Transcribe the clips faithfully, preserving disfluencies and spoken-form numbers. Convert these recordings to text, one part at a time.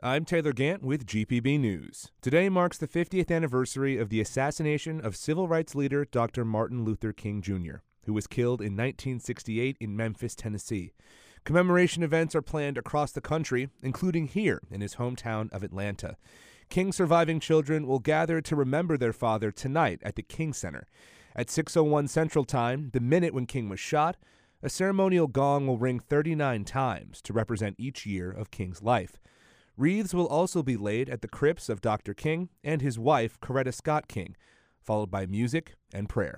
I'm Taylor Gant with G P B News. Today marks the fiftieth anniversary of the assassination of civil rights leader Doctor Martin Luther King Junior, who was killed in nineteen sixty-eight in Memphis, Tennessee. Commemoration events are planned across the country, including here in his hometown of Atlanta. King's surviving children will gather to remember their father tonight at the King Center. At six oh one Central Time, the minute when King was shot, a ceremonial gong will ring thirty-nine times to represent each year of King's life. Wreaths will also be laid at the crypts of Doctor King and his wife, Coretta Scott King, followed by music and prayer.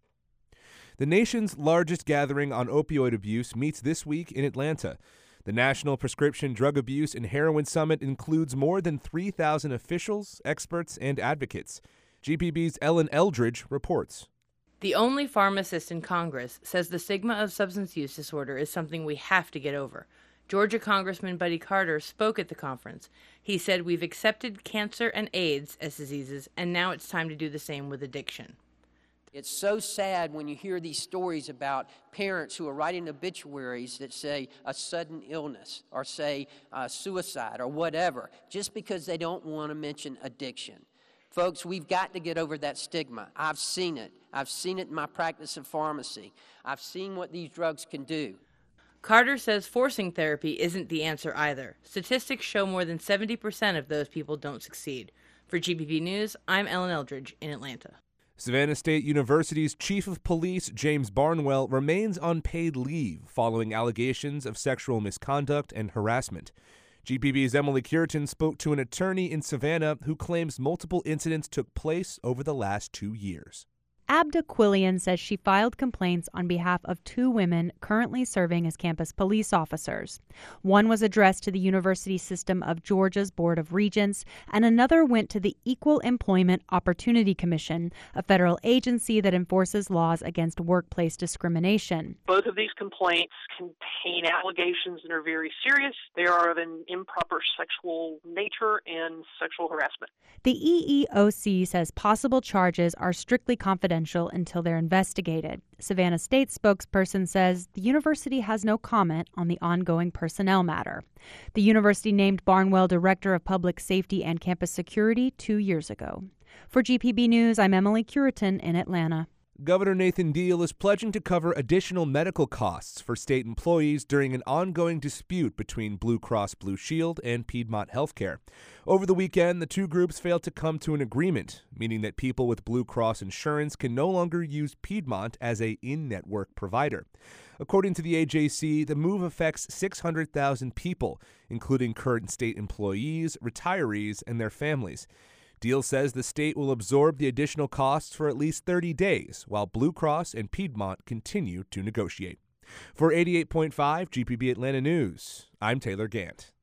The nation's largest gathering on opioid abuse meets this week in Atlanta. The National Prescription Drug Abuse and Heroin Summit includes more than three thousand officials, experts, and advocates. G P B's Ellen Eldridge reports. The only pharmacist in Congress says the stigma of substance use disorder is something we have to get over. Georgia Congressman Buddy Carter spoke at the conference. He said, "We've accepted cancer and AIDS as diseases, and now it's time to do the same with addiction." It's so sad when you hear these stories about parents who are writing obituaries that say a sudden illness or say uh, suicide or whatever, just because they don't want to mention addiction. Folks, we've got to get over that stigma. I've seen it. I've seen it in my practice of pharmacy. I've seen what these drugs can do. Carter says forcing therapy isn't the answer either. Statistics show more than seventy percent of those people don't succeed. For G P B News, I'm Ellen Eldridge in Atlanta. Savannah State University's Chief of Police, James Barnwell, remains on paid leave following allegations of sexual misconduct and harassment. G P B's Emily Curitan spoke to an attorney in Savannah who claims multiple incidents took place over the last two years. Abda Quillian says she filed complaints on behalf of two women currently serving as campus police officers. One was addressed to the University System of Georgia's Board of Regents, and another went to the Equal Employment Opportunity Commission, a federal agency that enforces laws against workplace discrimination. Both of these complaints contain allegations that are very serious. They are of an improper sexual nature and sexual harassment. The E E O C says possible charges are strictly confidential until they're investigated. Savannah State spokesperson says the university has no comment on the ongoing personnel matter. The university named Barnwell Director of Public Safety and Campus Security two years ago. For G P B News, I'm Emily Curitan in Atlanta. Governor Nathan Deal is pledging to cover additional medical costs for state employees during an ongoing dispute between Blue Cross Blue Shield and Piedmont Healthcare. Over the weekend, the two groups failed to come to an agreement, meaning that people with Blue Cross insurance can no longer use Piedmont as a in-network provider. According to the A J C, the move affects six hundred thousand people, including current state employees, retirees, and their families. Deal says the state will absorb the additional costs for at least thirty days, while Blue Cross and Piedmont continue to negotiate. For eighty-eight point five G P B Atlanta News, I'm Taylor Gant.